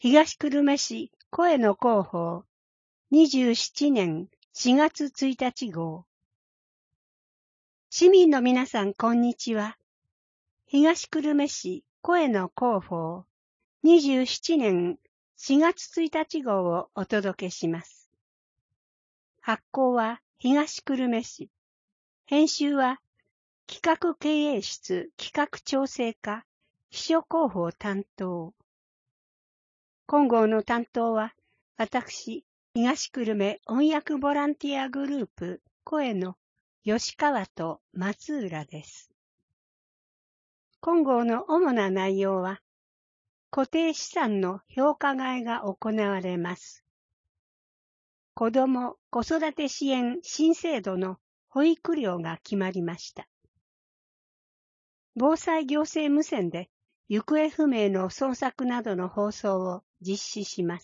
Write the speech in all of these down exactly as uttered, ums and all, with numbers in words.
東久留米市声の広報にじゅうななねんしがつついたち号。市民の皆さん、こんにちは。東久留米市声の広報にじゅうななねんしがつついたち号をお届けします。発行は東久留米市。編集は企画経営室企画調整課秘書広報担当。今号の担当は私、東久留米音訳ボランティアグループ声の吉川と松浦です。今号の主な内容は、固定資産の評価替えが行われます。子ども・子育て支援新制度の保育料が決まりました。防災行政無線で行方不明の捜索などの放送を実施します。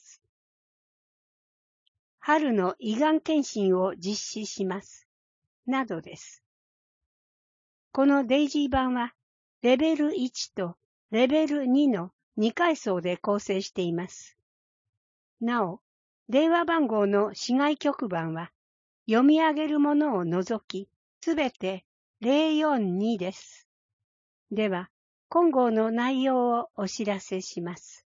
春の胃がん検診を実施します。などです。このデイジー版は、レベルいちとレベルにのにかい層で構成しています。なお、電話番号の市外局番は、読み上げるものを除き、すべてゼロよんにです。では、今号の内容をお知らせします。